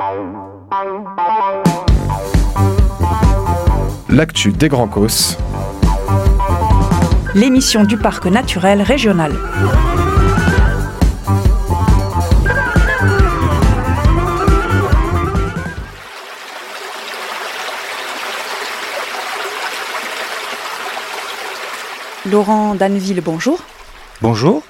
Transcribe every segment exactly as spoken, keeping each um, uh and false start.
L'actu des Grands Causses. L'émission du parc naturel régional. Laurent Danneville, bonjour. Bonjour.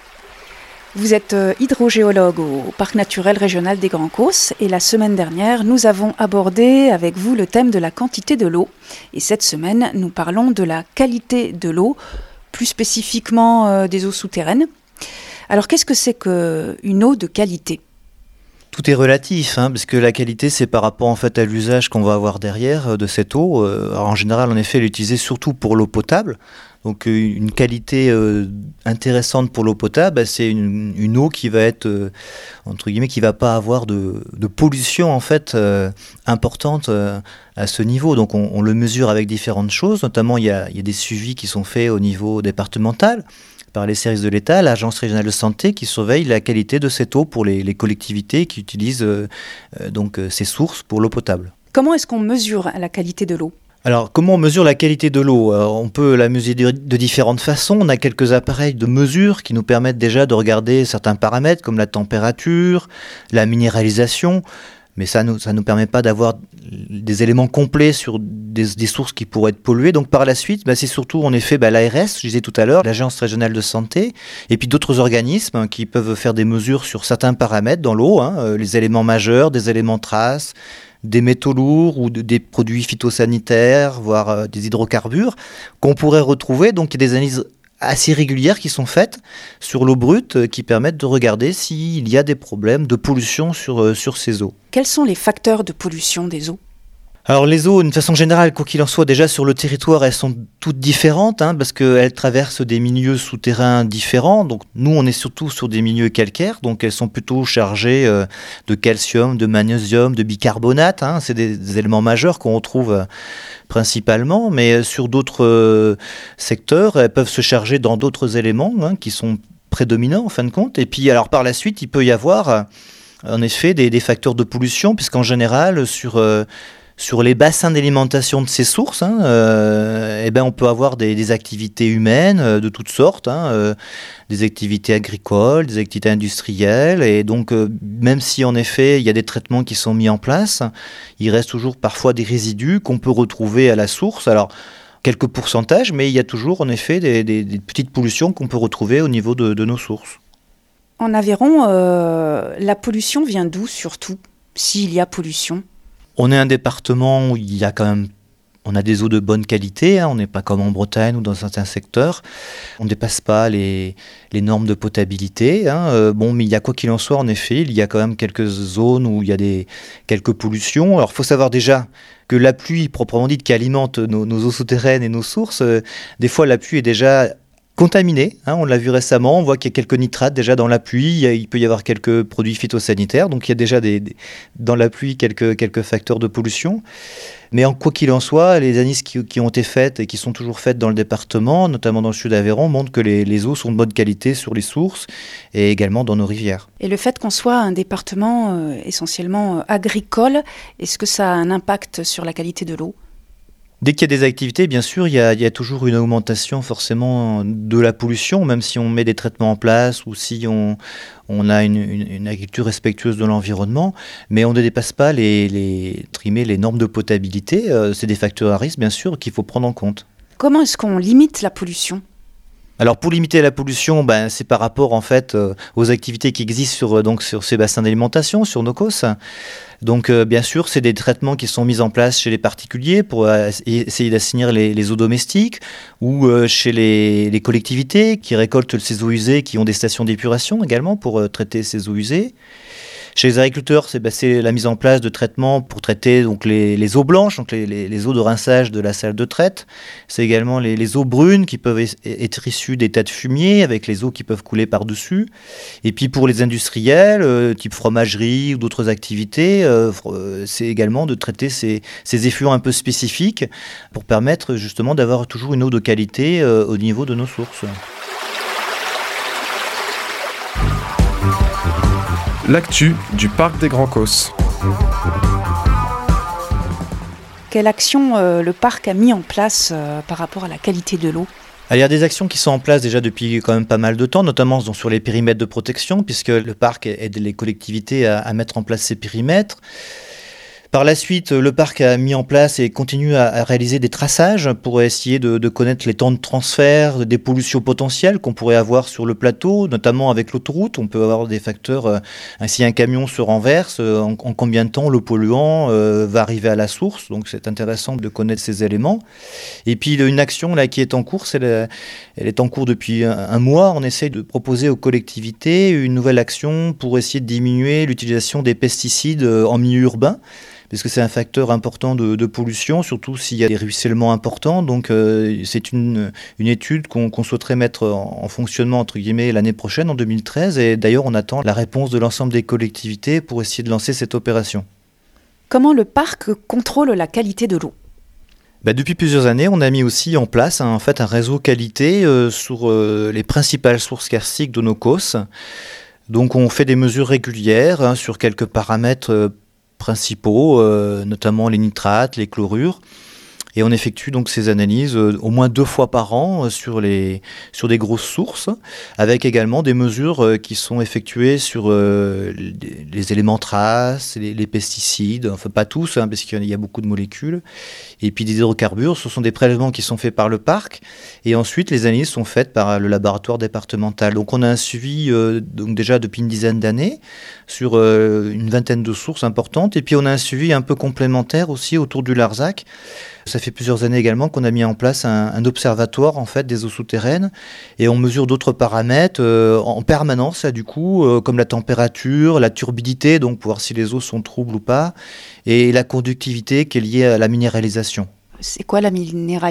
Vous êtes hydrogéologue au parc naturel régional des Grands Causses et la semaine dernière, nous avons abordé avec vous le thème de la quantité de l'eau. Et cette semaine, nous parlons de la qualité de l'eau, plus spécifiquement euh, des eaux souterraines. Alors, qu'est-ce que c'est qu'une eau de qualité ? Tout est relatif, hein, parce que la qualité, c'est par rapport en fait à l'usage qu'on va avoir derrière euh, de cette eau. Euh, alors, en général, en effet, elle est utilisée surtout pour l'eau potable. Donc, euh, une qualité euh, intéressante pour l'eau potable, bah, c'est une, une eau qui va être euh, entre guillemets, qui va pas avoir de, de pollution en fait euh, importante euh, à ce niveau. Donc, on, on le mesure avec différentes choses. Notamment, il y a, il y a des suivis qui sont faits au niveau départemental par les services de l'État, l'Agence régionale de santé qui surveille la qualité de cette eau pour les, les collectivités qui utilisent euh, euh, donc euh, ces sources pour l'eau potable. Comment est-ce qu'on mesure la qualité de l'eau ? Alors, comment on mesure la qualité de l'eau ? Alors, on peut la mesurer de, de différentes façons. On a quelques appareils de mesure qui nous permettent déjà de regarder certains paramètres comme la température, la minéralisation. Mais ça ne nous, ça nous permet pas d'avoir des éléments complets sur des, des sources qui pourraient être polluées. Donc par la suite, bah, c'est surtout en effet bah, l'A R S, je disais tout à l'heure, l'Agence régionale de santé, et puis d'autres organismes hein, qui peuvent faire des mesures sur certains paramètres dans l'eau, hein, euh, les éléments majeurs, des éléments traces, des métaux lourds ou de, des produits phytosanitaires, voire euh, des hydrocarbures, qu'on pourrait retrouver. Donc il y a des analyses assez régulières qui sont faites sur l'eau brute qui permettent de regarder s'il y a des problèmes de pollution sur, euh, sur ces eaux. Quels sont les facteurs de pollution des eaux ? Alors les eaux, d'une façon générale, quoi qu'il en soit, déjà sur le territoire, elles sont toutes différentes, hein, parce qu'elles traversent des milieux souterrains différents. Donc nous, on est surtout sur des milieux calcaires, donc elles sont plutôt chargées euh, de calcium, de magnésium, de bicarbonate. Hein, c'est des, des éléments majeurs qu'on retrouve euh, principalement, mais sur d'autres euh, secteurs, elles peuvent se charger dans d'autres éléments hein, qui sont prédominants en fin de compte. Et puis alors par la suite, il peut y avoir euh, en effet des, des facteurs de pollution, puisqu'en général, sur... Euh, Sur les bassins d'alimentation de ces sources, hein, euh, eh ben on peut avoir des, des activités humaines euh, de toutes sortes, hein, euh, des activités agricoles, des activités industrielles. Et donc, euh, même si en effet, il y a des traitements qui sont mis en place, il reste toujours parfois des résidus qu'on peut retrouver à la source. Alors, quelques pourcentages, mais il y a toujours en effet des, des, des petites pollutions qu'on peut retrouver au niveau de, de nos sources. En Aveyron, euh, la pollution vient d'où surtout, s'il y a pollution ? On est un département où il y a quand même, on a des eaux de bonne qualité, hein, on n'est pas comme en Bretagne ou dans certains secteurs. On ne dépasse pas les, les normes de potabilité. Hein, euh, bon, mais il y a quoi qu'il en soit, en effet, il y a quand même quelques zones où il y a des, quelques pollutions. Alors, il faut savoir déjà que la pluie, proprement dite, qui alimente nos, nos eaux souterraines et nos sources, euh, des fois la pluie est déjà contaminé, hein, on l'a vu récemment, on voit qu'il y a quelques nitrates déjà dans la pluie, il, y a, il peut y avoir quelques produits phytosanitaires, donc il y a déjà des, des, dans la pluie quelques, quelques facteurs de pollution. Mais en quoi qu'il en soit, les analyses qui, qui ont été faites et qui sont toujours faites dans le département, notamment dans le sud d'Aveyron, montrent que les, les eaux sont de bonne qualité sur les sources et également dans nos rivières. Et le fait qu'on soit un département euh, essentiellement euh, agricole, est-ce que ça a un impact sur la qualité de l'eau ? Dès qu'il y a des activités, bien sûr, il y a, il y a toujours une augmentation forcément de la pollution, même si on met des traitements en place ou si on, on a une, une, une agriculture respectueuse de l'environnement, mais on ne dépasse pas les, les, les normes de potabilité. Euh, c'est des facteurs à risque, bien sûr, qu'il faut prendre en compte. Comment est-ce qu'on limite la pollution ? Alors pour limiter la pollution, ben, c'est par rapport en fait euh, aux activités qui existent sur, donc, sur ces bassins d'alimentation, sur nos causses. Donc euh, bien sûr, c'est des traitements qui sont mis en place chez les particuliers pour euh, essayer d'assainir les, les eaux domestiques ou euh, chez les, les collectivités qui récoltent ces eaux usées, qui ont des stations d'épuration également pour euh, traiter ces eaux usées. Chez les agriculteurs, c'est, bah, c'est la mise en place de traitements pour traiter donc, les, les eaux blanches, donc les, les, les eaux de rinçage de la salle de traite. C'est également les, les eaux brunes qui peuvent être issues des tas de fumier avec les eaux qui peuvent couler par-dessus. Et puis pour les industriels, euh, type fromagerie ou d'autres activités, euh, c'est également de traiter ces, ces effluents un peu spécifiques pour permettre justement d'avoir toujours une eau de qualité euh, au niveau de nos sources. L'actu du parc des Grands Causses. Quelle action euh, le parc a mis en place euh, par rapport à la qualité de l'eau ? Il y a des actions qui sont en place déjà depuis quand même pas mal de temps, notamment donc, sur les périmètres de protection, puisque le parc aide les collectivités à, à mettre en place ces périmètres. Par la suite, le parc a mis en place et continue à, à réaliser des traçages pour essayer de, de connaître les temps de transfert des pollutions potentielles qu'on pourrait avoir sur le plateau, notamment avec l'autoroute. On peut avoir des facteurs, euh, si un camion se renverse, euh, en, en combien de temps le polluant euh, va arriver à la source. Donc c'est intéressant de connaître ces éléments. Et puis une action là, qui est en cours, c'est la, elle est en cours depuis un, un mois. On essaie de proposer aux collectivités une nouvelle action pour essayer de diminuer l'utilisation des pesticides en milieu urbain, parce que c'est un facteur important de, de pollution, surtout s'il y a des ruissellements importants. Donc euh, c'est une, une étude qu'on, qu'on souhaiterait mettre en, en fonctionnement entre guillemets l'année prochaine, en deux mille treize. Et d'ailleurs, on attend la réponse de l'ensemble des collectivités pour essayer de lancer cette opération. Comment le parc contrôle la qualité de l'eau ? Bah, depuis plusieurs années, on a mis aussi en place un, en fait, un réseau qualité euh, sur euh, les principales sources karstiques de nos causses. Donc on fait des mesures régulières hein, sur quelques paramètres euh, principaux, euh, notamment les nitrates, les chlorures. Et on effectue donc ces analyses euh, au moins deux fois par an euh, sur, les, sur des grosses sources, avec également des mesures euh, qui sont effectuées sur euh, les, les éléments traces, les, les pesticides, enfin pas tous, hein, parce qu'il y a beaucoup de molécules, et puis des hydrocarbures. Ce sont des prélèvements qui sont faits par le parc, et ensuite les analyses sont faites par le laboratoire départemental. Donc on a un suivi euh, donc déjà depuis une dizaine d'années sur euh, une vingtaine de sources importantes, et puis on a un suivi un peu complémentaire aussi autour du Larzac. Ça fait plusieurs années également qu'on a mis en place un, un observatoire en fait des eaux souterraines, et on mesure d'autres paramètres euh, en permanence là, du coup, euh, comme la température, la turbidité, donc pour voir si les eaux sont troubles ou pas, et la conductivité qui est liée à la minéralisation. C'est quoi la minéralisation ?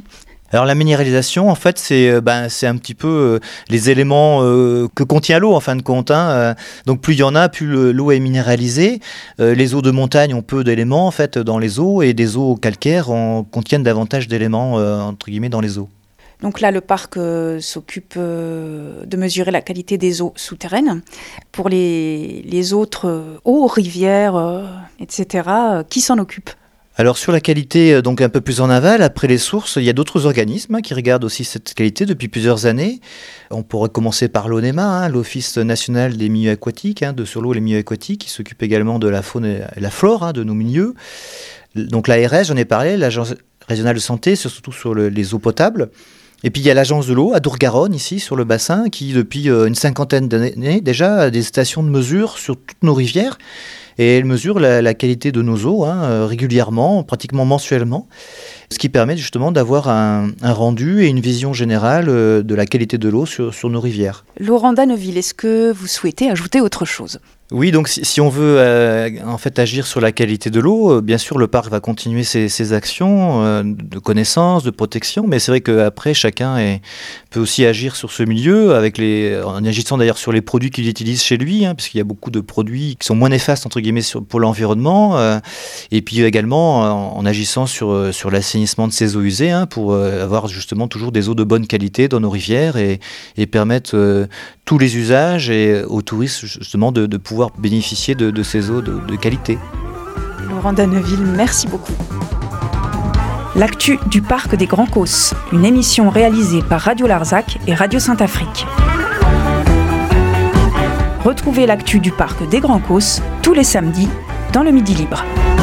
Alors la minéralisation, en fait, c'est, ben, c'est un petit peu euh, les éléments euh, que contient l'eau, en fin de compte. Hein, euh, donc plus il y en a, plus le, l'eau est minéralisée. Euh, les eaux de montagne ont peu d'éléments, en fait, dans les eaux, et des eaux calcaires en, contiennent davantage d'éléments, euh, entre guillemets, dans les eaux. Donc là, le parc euh, s'occupe euh, de mesurer la qualité des eaux souterraines. Pour les, les autres euh, eaux, rivières, euh, et cetera, euh, qui s'en occupe ? Alors sur la qualité, donc un peu plus en aval, après les sources, il y a d'autres organismes hein, qui regardent aussi cette qualité depuis plusieurs années. On pourrait commencer par l'ONEMA, hein, l'Office national des milieux aquatiques, hein, de sur l'eau et les milieux aquatiques, qui s'occupe également de la faune et la flore hein, de nos milieux. Donc l'A R S, j'en ai parlé, l'Agence régionale de santé, surtout sur le, les eaux potables. Et puis il y a l'Agence de l'eau à Dourgaronne, ici, sur le bassin, qui depuis euh, une cinquantaine d'années déjà a des stations de mesure sur toutes nos rivières. Et elle mesure la, la qualité de nos eaux hein, euh, régulièrement, pratiquement mensuellement, ce qui permet justement d'avoir un, un rendu et une vision générale euh, de la qualité de l'eau sur, sur nos rivières. Laurent Danneville, est-ce que vous souhaitez ajouter autre chose ? Oui, donc si, si on veut euh, en fait agir sur la qualité de l'eau, euh, bien sûr le parc va continuer ses, ses actions euh, de connaissance, de protection, mais c'est vrai qu'après chacun est, peut aussi agir sur ce milieu, avec les, en agissant d'ailleurs sur les produits qu'il utilise chez lui, hein, parce qu'il y a beaucoup de produits qui sont moins néfastes entre guillemets sur, pour l'environnement, euh, et puis également en, en agissant sur, sur l'assainissement de ces eaux usées, hein, pour euh, avoir justement toujours des eaux de bonne qualité dans nos rivières et, et permettre euh, tous les usages et aux touristes justement de, de pouvoir bénéficier de, de ces eaux de, de qualité. Laurent Danneville, merci beaucoup. L'actu du parc des Grands Causses, une émission réalisée par Radio Larzac et Radio Saint-Afrique. Retrouvez l'actu du parc des Grands Causses tous les samedis dans le Midi Libre.